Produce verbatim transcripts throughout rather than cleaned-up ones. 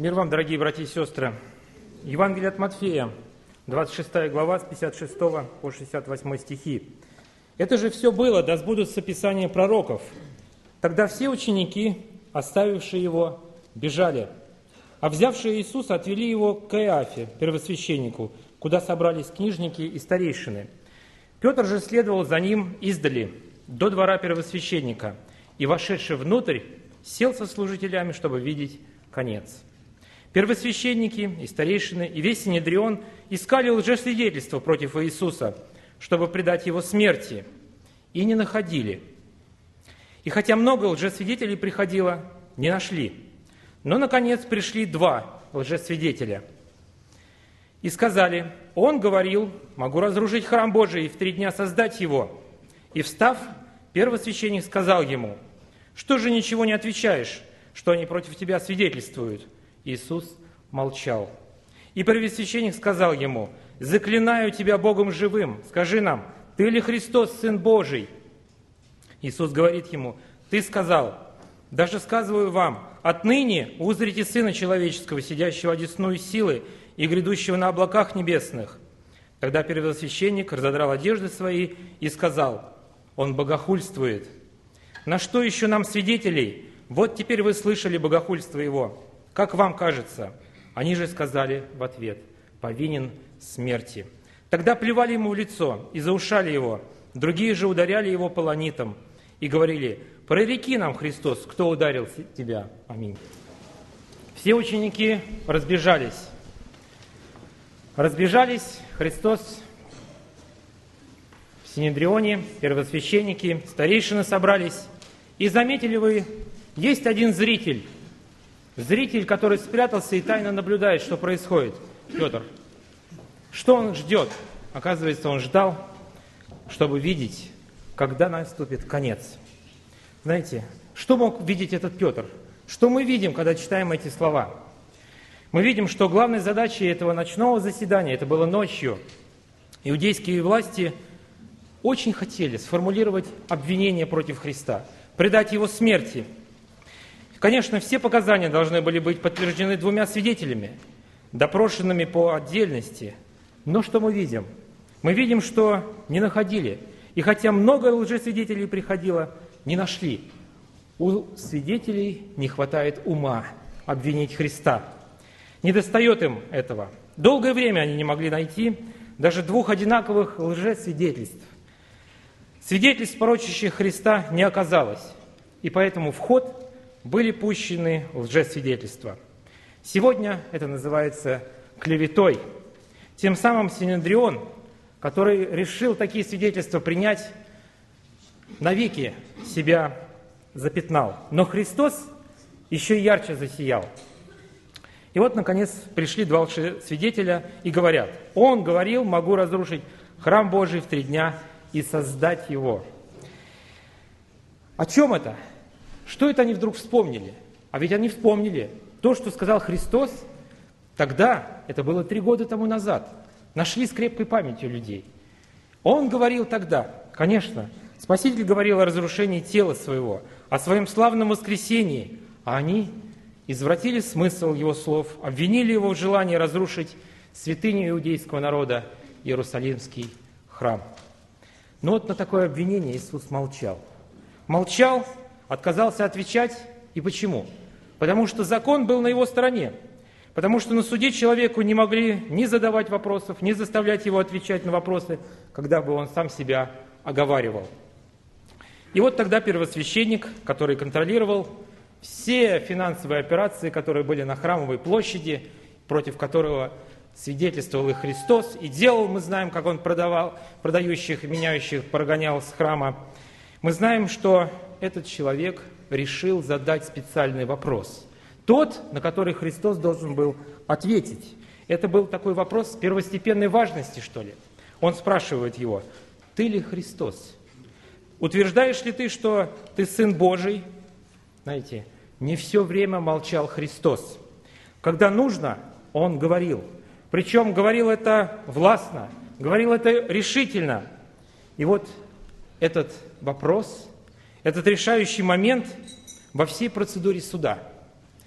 Мир вам, дорогие братья и сестры. Евангелие от Матфея, двадцать шестая глава, с пятьдесят шестого по шестьдесят восьмой стихи. «Это же все было, да сбудутся писания пророков. Тогда все ученики, оставившие его, бежали, а взявшие Иисуса отвели его к Каиафе, первосвященнику, куда собрались книжники и старейшины. Петр же следовал за ним издали, до двора первосвященника, и, вошедший внутрь, сел со служителями, чтобы видеть конец. Первосвященники и старейшины и весь Синедрион искали лжесвидетельства против Иисуса, чтобы предать его смерти, и не находили. И хотя много лжесвидетелей приходило, не нашли. Но, наконец, пришли два лжесвидетеля. И сказали: «Он говорил, могу разрушить храм Божий и в три дня создать его». И, встав, первосвященник сказал ему: «Что же ничего не отвечаешь, что они против тебя свидетельствуют?» Иисус молчал. И первосвященник сказал ему: «Заклинаю тебя Богом живым, скажи нам, ты ли Христос, Сын Божий?» Иисус говорит ему: «Ты сказал, даже сказываю вам, отныне узрите Сына Человеческого, сидящего одесную силы и грядущего на облаках небесных». Тогда первосвященник разодрал одежды свои и сказал: «Он богохульствует. На что еще нам свидетелей? Вот теперь вы слышали богохульство его. Как вам кажется?» Они же сказали в ответ: «Повинен смерти». Тогда плевали ему в лицо и заушали его, другие же ударяли его полонитом и говорили: «Прореки нам, Христос, кто ударил тебя?» Аминь. Все ученики разбежались. Разбежались, Христос в Синедрионе, первосвященники, старейшины собрались. И заметили вы, есть один зритель, зритель, который спрятался и тайно наблюдает, что происходит. Петр. Что он ждет? Оказывается, он ждал, чтобы видеть, когда наступит конец. Знаете, что мог видеть этот Петр? Что мы видим, когда читаем эти слова? Мы видим, что главной задачей этого ночного заседания, это было ночью, иудейские власти очень хотели сформулировать обвинение против Христа, предать его смерти. Конечно, все показания должны были быть подтверждены двумя свидетелями, допрошенными по отдельности. Но что мы видим? Мы видим, что не находили. И хотя много лжесвидетелей приходило, не нашли. У свидетелей не хватает ума обвинить Христа. Не достает им этого. Долгое время они не могли найти даже двух одинаковых лжесвидетельств. Свидетельств, порочащих Христа, не оказалось. И поэтому в ход были пущены лжесвидетельства. Сегодня это называется клеветой. Тем самым Синедрион, который решил такие свидетельства принять, навеки себя запятнал. Но Христос еще ярче засиял. И вот, наконец, пришли два лжесвидетеля и говорят: «Он говорил, могу разрушить храм Божий в три дня и создать его». О чем это? Что это они вдруг вспомнили? А ведь они вспомнили то, что сказал Христос тогда, это было три года тому назад. Нашли с крепкой памятью людей. Он говорил тогда, конечно, Спаситель говорил о разрушении тела своего, о своем славном воскресении, а они извратили смысл его слов, обвинили его в желании разрушить святыню иудейского народа, Иерусалимский храм. Но вот на такое обвинение Иисус молчал. Молчал, отказался отвечать. И почему? Потому что закон был на его стороне. Потому что на суде человеку не могли ни задавать вопросов, ни заставлять его отвечать на вопросы, когда бы он сам себя оговаривал. И вот тогда первосвященник, который контролировал все финансовые операции, которые были на Храмовой площади, против которого свидетельствовал и Христос, и делал, мы знаем, как он продавал, продающих и меняющих прогонял с храма. Мы знаем, что этот человек решил задать специальный вопрос. Тот, на который Христос должен был ответить. Это был такой вопрос первостепенной важности, что ли. Он спрашивает его: «Ты ли Христос? Утверждаешь ли ты, что ты Сын Божий?» Знаете, не все время молчал Христос. Когда нужно, Он говорил. Причем говорил это властно, говорил это решительно. И вот этот вопрос, этот решающий момент во всей процедуре суда.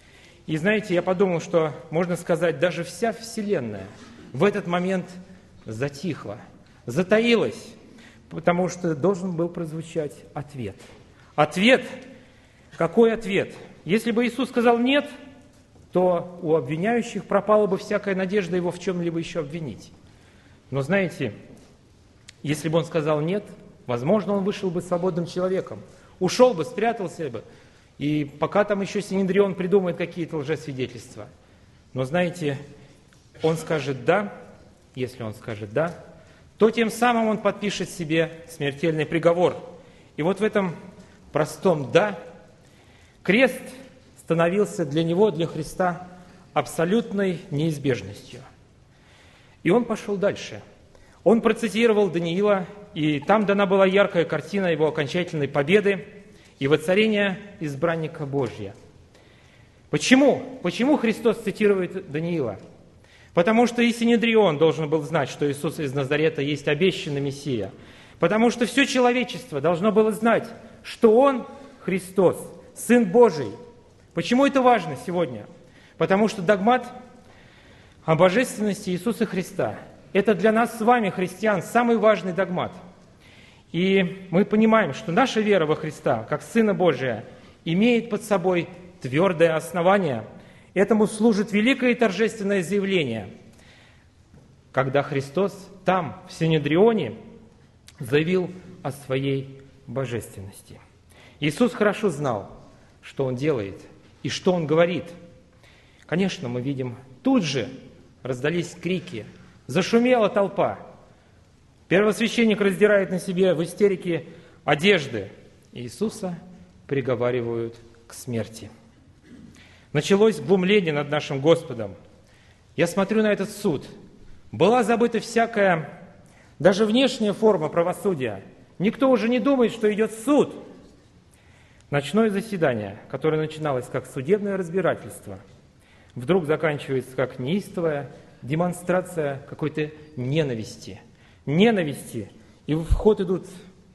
И знаете, я подумал, что, можно сказать, даже вся Вселенная в этот момент затихла, затаилась, потому что должен был прозвучать ответ. Ответ? Какой ответ? Если бы Иисус сказал «нет», то у обвиняющих пропала бы всякая надежда его в чем-либо еще обвинить. Но знаете, если бы он сказал «нет», возможно, он вышел бы свободным человеком, ушел бы, спрятался бы, и пока там еще Синедрион придумает какие-то лжесвидетельства. Но знаете, он скажет «да», если он скажет «да», то тем самым он подпишет себе смертельный приговор. И вот в этом простом «да» крест становился для него, для Христа, абсолютной неизбежностью. И он пошел дальше. Он процитировал Даниила, и там дана была яркая картина его окончательной победы и воцарения избранника Божия. Почему? Почему Христос цитирует Даниила? Потому что и Синедрион должен был знать, что Иисус из Назарета есть обещанный Мессия. Потому что все человечество должно было знать, что Он, Христос, Сын Божий. Почему это важно сегодня? Потому что догмат о божественности Иисуса Христа – это для нас с вами, христиан, самый важный догмат. И мы понимаем, что наша вера во Христа, как Сына Божия, имеет под собой твердое основание. Этому служит великое и торжественное заявление, когда Христос там, в Синедрионе, заявил о своей божественности. Иисус хорошо знал, что Он делает и что Он говорит. Конечно, мы видим, тут же раздались крики, зашумела толпа. Первосвященник раздирает на себе в истерике одежды. Иисуса приговаривают к смерти. Началось глумление над нашим Господом. Я смотрю на этот суд. Была забыта всякая, даже внешняя форма правосудия. Никто уже не думает, что идет суд. Ночное заседание, которое начиналось как судебное разбирательство, вдруг заканчивается как неистовая демонстрация какой-то ненависти. Ненависти. И в ход идут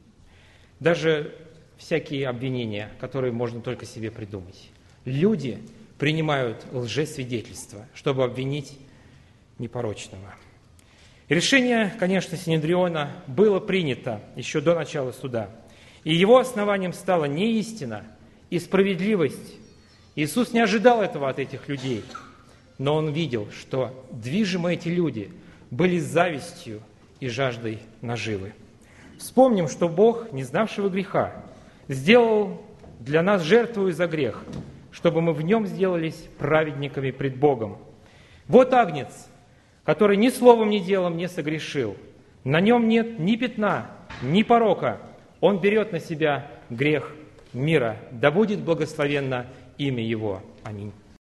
даже всякие обвинения, которые можно только себе придумать. Люди принимают лжесвидетельства, чтобы обвинить непорочного. Решение, конечно, Синедриона было принято еще до начала суда. И его основанием стала не истина и справедливость. Иисус не ожидал этого от этих людей, но Он видел, что движимы эти люди были завистью и жаждой наживы. Вспомним, что Бог, не знавшего греха, сделал для нас жертву за грех, чтобы мы в нем сделались праведниками пред Богом. Вот агнец, который ни словом, ни делом не согрешил. На нем нет ни пятна, ни порока. Он берет на себя грех мира. Да будет благословенно имя Его. Аминь.